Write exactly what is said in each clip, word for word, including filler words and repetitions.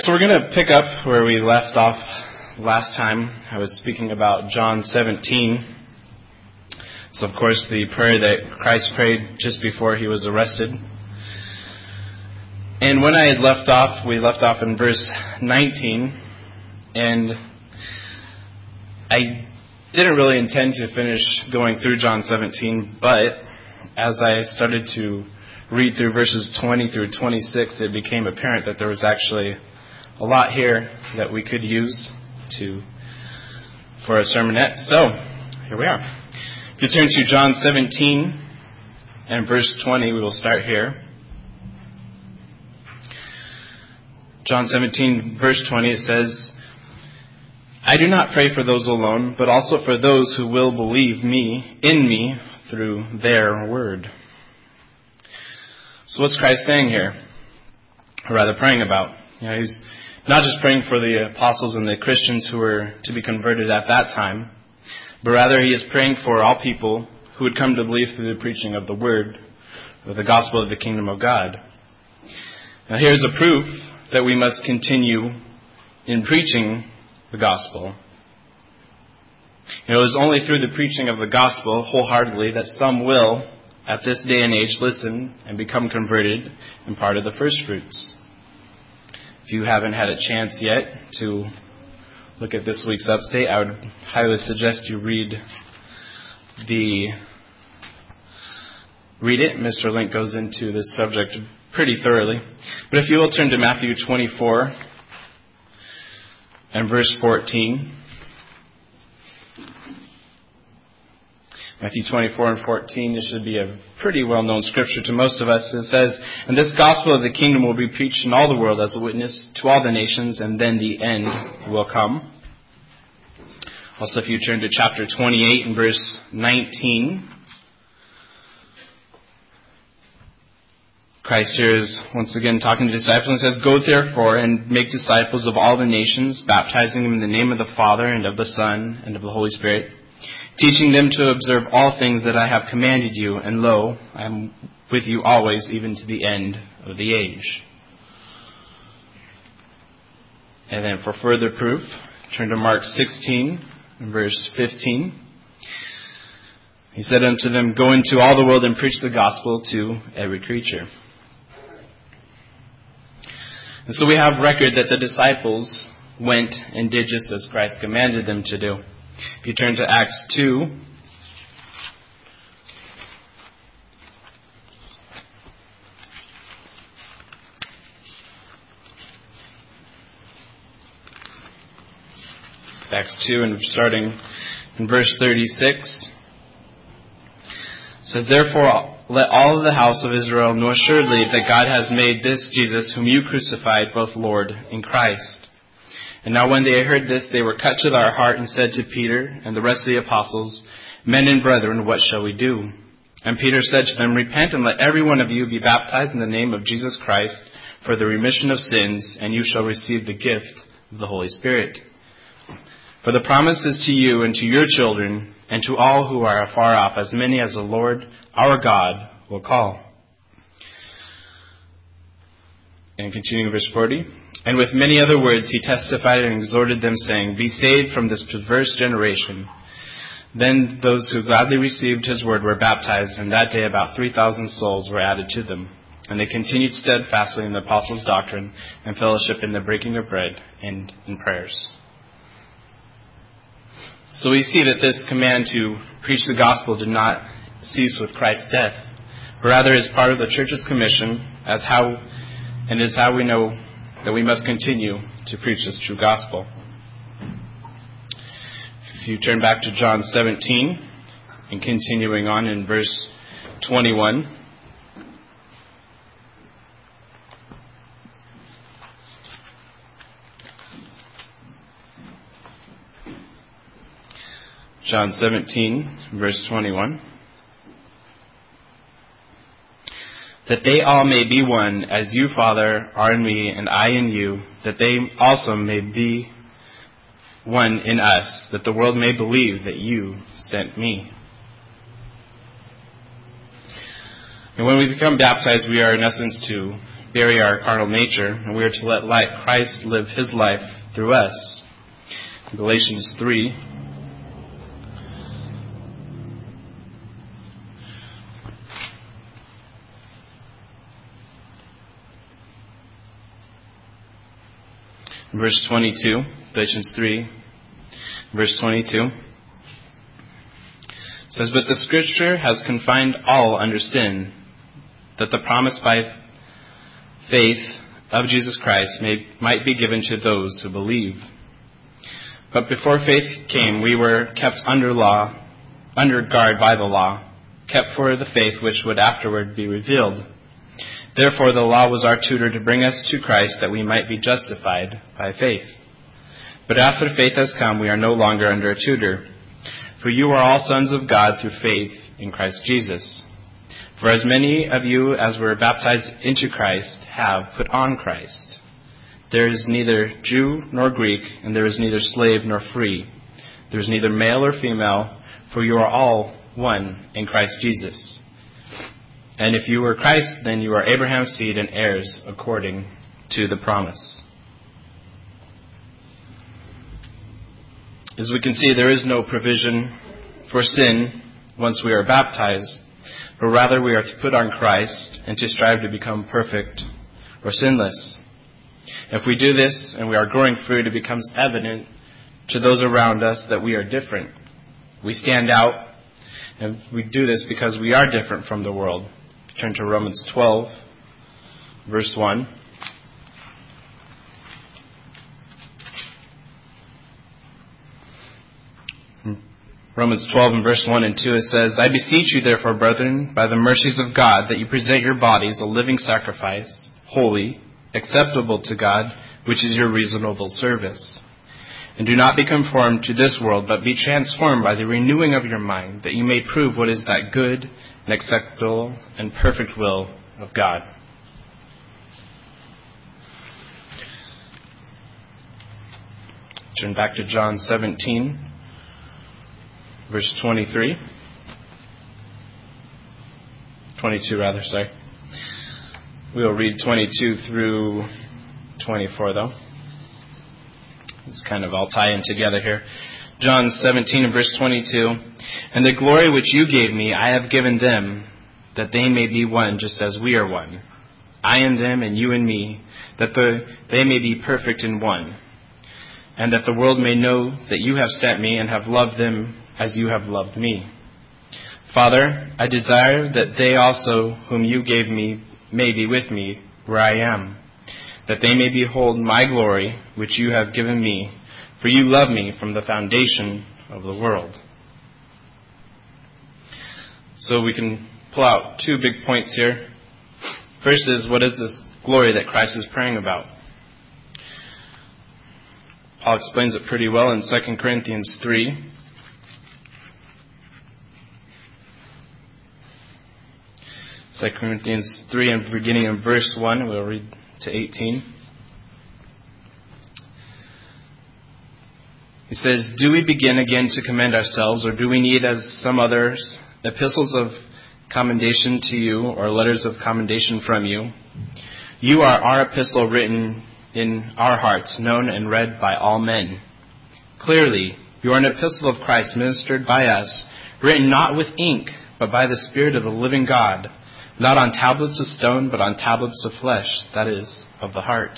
So we're going to pick up where we left off last time. I was speaking about John seventeen. So, of course, the prayer that Christ prayed just before he was arrested. And when I had left off, we left off in verse nineteen. And I didn't really intend to finish going through John seventeen, but as I started to read through verses twenty through twenty-six, it became apparent that there was actually a lot here that we could use to for a sermonette. So, here we are. If you turn to John seventeen and verse twenty, we will start here. John seventeen, verse twenty, it says, "I do not pray for those alone, but also for those who will believe me in me through their word." So what's Christ saying here? Or rather praying about? You know, he's not just praying for the apostles and the Christians who were to be converted at that time, but rather he is praying for all people who would come to believe through the preaching of the word, or the gospel of the kingdom of God. Now here's a proof that we must continue in preaching the gospel. You know, it is only through the preaching of the gospel wholeheartedly that some will, at this day and age, listen and become converted and part of the first fruits. If you haven't had a chance yet to look at this week's update, I would highly suggest you read the read it. Mister Link goes into this subject pretty thoroughly. But if you will turn to Matthew twenty-four and verse fourteen. Matthew twenty-four and fourteen, this should be a pretty well-known scripture to most of us. It says, "And this gospel of the kingdom will be preached in all the world as a witness to all the nations, and then the end will come." Also, if you turn to chapter twenty-eight and verse nineteen, Christ here is once again talking to disciples and says, "Go therefore and make disciples of all the nations, baptizing them in the name of the Father and of the Son and of the Holy Spirit, teaching them to observe all things that I have commanded you, and lo, I am with you always, even to the end of the age." And then for further proof, turn to Mark sixteen, verse fifteen. He said unto them, "Go into all the world and preach the gospel to every creature." And so we have record that the disciples went and did just as Christ commanded them to do. If you turn to Acts two, Acts two, and starting in verse thirty-six, it says, "Therefore let all of the house of Israel know assuredly that God has made this Jesus, whom you crucified, both Lord and Christ." And now when they heard this, they were cut to their heart and said to Peter and the rest of the apostles, "Men and brethren, what shall we do?" And Peter said to them, "Repent and let every one of you be baptized in the name of Jesus Christ for the remission of sins, and you shall receive the gift of the Holy Spirit. For the promise is to you and to your children and to all who are afar off, as many as the Lord our God will call." And continuing verse forty, "And with many other words he testified and exhorted them, saying, Be saved from this perverse generation. Then those who gladly received his word were baptized, and that day about three thousand souls were added to them. And they continued steadfastly in the apostles' doctrine and fellowship, in the breaking of bread and in prayers." So we see that this command to preach the gospel did not cease with Christ's death, but rather is part of the church's commission, as how and is how we know that we must continue to preach this true gospel. If you turn back to John seventeen and continuing on in verse twenty-one, John seventeen, verse twenty-one. "That they all may be one, as you, Father, are in me, and I in you, that they also may be one in us, that the world may believe that you sent me." And when we become baptized, we are in essence to bury our carnal nature, and we are to let light, Christ live his life through us. Galatians three. Verse twenty-two, Galatians three, verse twenty-two. It says, "But the Scripture has confined all under sin, that the promise by faith of Jesus Christ may, might be given to those who believe. But before faith came, we were kept under law, under guard by the law, kept for the faith which would afterward be revealed. Therefore the law was our tutor to bring us to Christ, that we might be justified by faith. But after faith has come, we are no longer under a tutor. For you are all sons of God through faith in Christ Jesus. For as many of you as were baptized into Christ have put on Christ. There is neither Jew nor Greek, and there is neither slave nor free. There is neither male or female, for you are all one in Christ Jesus. And if you were Christ, then you are Abraham's seed and heirs according to the promise." As we can see, there is no provision for sin once we are baptized, but rather we are to put on Christ and to strive to become perfect or sinless. If we do this and we are growing fruit, it becomes evident to those around us that we are different. We stand out, and we do this because we are different from the world. Turn to Romans twelve, verse one. Romans twelve and verse one and two, it says, "I beseech you therefore, brethren, by the mercies of God, that you present your bodies a living sacrifice, holy, acceptable to God, which is your reasonable service. And do not be conformed to this world, but be transformed by the renewing of your mind, that you may prove what is that good and acceptable and perfect will of God." Turn back to John seventeen, verse twenty-three. twenty-two, rather, sorry. We'll read twenty-two through twenty-four, though. It's kind of all tie in together here. John seventeen and verse twenty-two. "And the glory which you gave me, I have given them, that they may be one, just as we are one. I and them, and you and me, that the, they may be perfect in one. And that the world may know that you have sent me and have loved them as you have loved me. Father, I desire that they also, whom you gave me, may be with me where I am, that they may behold my glory, which you have given me, for you loved me from the foundation of the world." So we can pull out two big points here. First is, what is this glory that Christ is praying about? Paul explains it pretty well in Second Corinthians three. Second Corinthians three, and beginning in verse one, we'll read to eighteen. He says, "Do we begin again to commend ourselves, or do we need, as some others, epistles of commendation to you, or letters of commendation from you? You are our epistle, written in our hearts, known and read by all men. Clearly, you are an epistle of Christ, ministered by us, written not with ink, but by the Spirit of the living God, not on tablets of stone, but on tablets of flesh, that is, of the heart."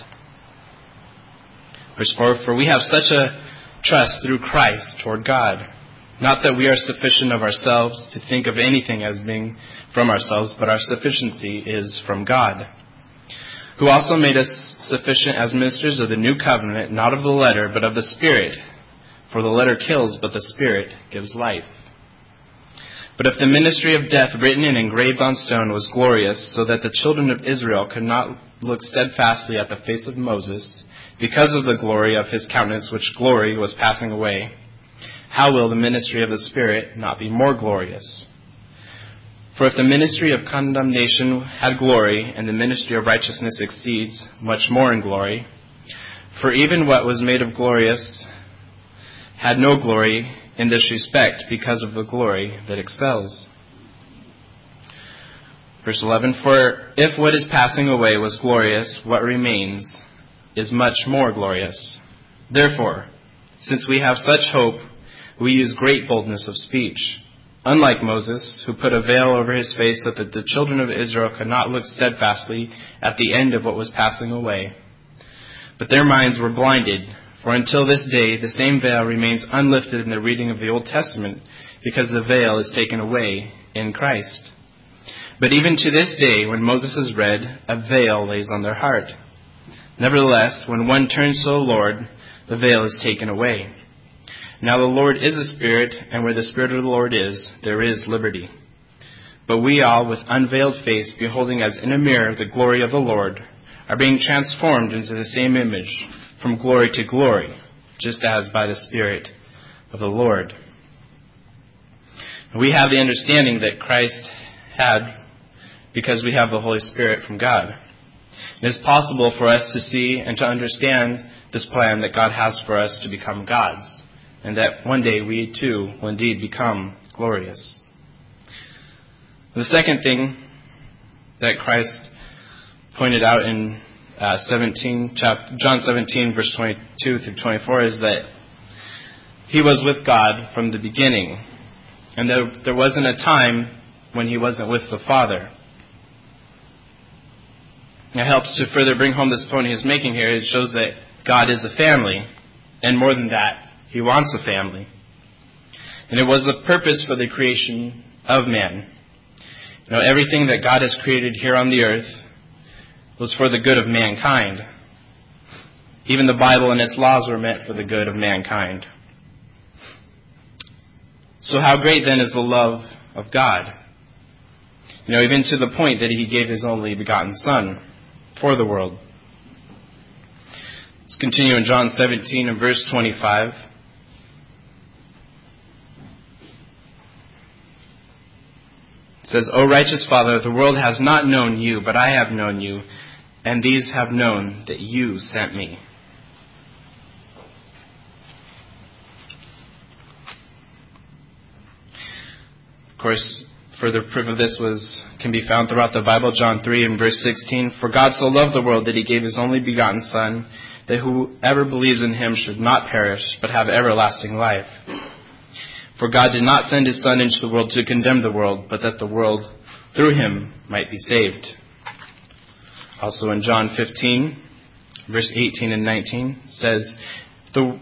Verse four, "For we have such a trust through Christ toward God, not that we are sufficient of ourselves to think of anything as being from ourselves, but our sufficiency is from God, who also made us sufficient as ministers of the new covenant, not of the letter, but of the Spirit. For the letter kills, but the Spirit gives life. But if the ministry of death, written and engraved on stone, was glorious, so that the children of Israel could not look steadfastly at the face of Moses, because of the glory of his countenance, which glory was passing away, how will the ministry of the Spirit not be more glorious? For if the ministry of condemnation had glory, and the ministry of righteousness exceeds much more in glory, for even what was made of glorious had no glory in this respect, because of the glory that excels. Verse eleven, for if what is passing away was glorious, what remains is much more glorious. Therefore, since we have such hope, we use great boldness of speech. Unlike Moses, who put a veil over his face so that the children of Israel could not look steadfastly at the end of what was passing away. But their minds were blinded, for until this day the same veil remains unlifted in the reading of the Old Testament, because the veil is taken away in Christ. But even to this day, when Moses is read, a veil lays on their heart. Nevertheless, when one turns to the Lord, the veil is taken away. Now the Lord is a Spirit, and where the Spirit of the Lord is, there is liberty. But we all, with unveiled face, beholding as in a mirror the glory of the Lord, are being transformed into the same image, from glory to glory, just as by the Spirit of the Lord. We have the understanding that Christ had because we have the Holy Spirit from God. It is possible for us to see and to understand this plan that God has for us to become gods, and that one day we too will indeed become glorious. The second thing that Christ pointed out in uh, seventeen, chapter, John seventeen, verse twenty-two through twenty-four, is that he was with God from the beginning, and there, there wasn't a time when he wasn't with the Father. It helps to further bring home this point he is making here. It shows that God is a family, and more than that, he wants a family. And it was the purpose for the creation of man. You know, everything that God has created here on the earth was for the good of mankind. Even the Bible and its laws were meant for the good of mankind. So how great then is the love of God? You know, even to the point that he gave his only begotten Son for the world. Let's continue in John seventeen and verse twenty-five. It says, O righteous Father, the world has not known you, but I have known you, and these have known that you sent me. Of course, further proof of this was can be found throughout the Bible. John three and verse sixteen. For God so loved the world that he gave his only begotten Son, that whoever believes in him should not perish, but have everlasting life. For God did not send his Son into the world to condemn the world, but that the world through him might be saved. Also in John fifteen, verse eighteen and nineteen, says, the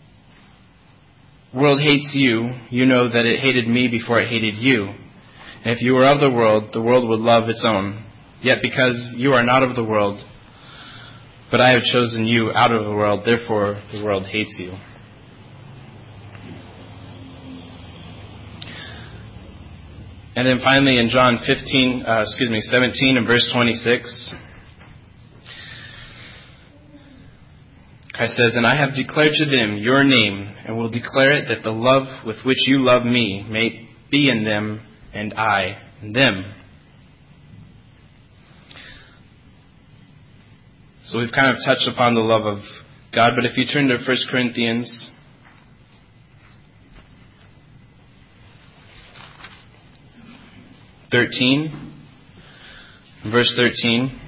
world hates you. You know that it hated me before it hated you. And if you were of the world, the world would love its own. Yet because you are not of the world, but I have chosen you out of the world, therefore the world hates you. And then finally in John fifteen, uh, excuse me, seventeen and verse twenty-six, Christ says, and I have declared to them your name, and will declare it, that the love with which you love me may be in them, and I in them. So we've kind of touched upon the love of God, but if you turn to First Corinthians thirteen, verse thirteen,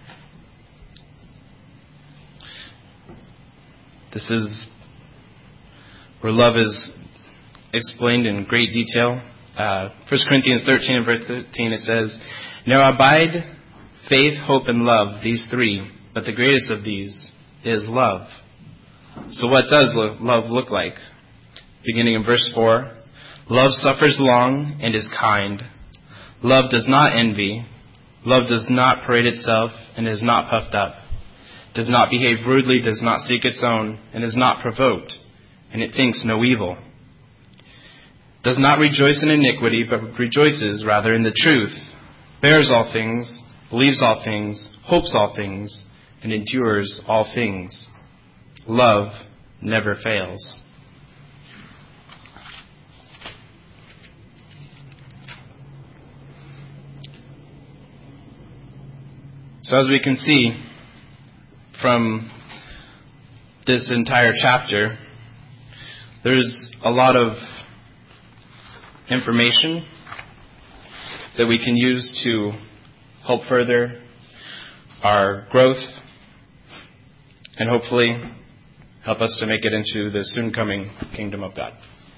this is where love is explained in great detail. Uh, First Corinthians thirteen and verse thirteen, it says, now abide faith, hope, and love, these three, but the greatest of these is love. So what does lo- love look like? Beginning in verse four, love suffers long and is kind. Love does not envy. Love does not parade itself and is not puffed up. Does not behave rudely, does not seek its own, and is not provoked, and it thinks no evil. Does not rejoice in iniquity, but rejoices rather in the truth. Bears all things, believes all things, hopes all things, and endures all things. Love never fails. So as we can see from this entire chapter, there's a lot of information that we can use to help further our growth, and hopefully help us to make it into the soon coming kingdom of God.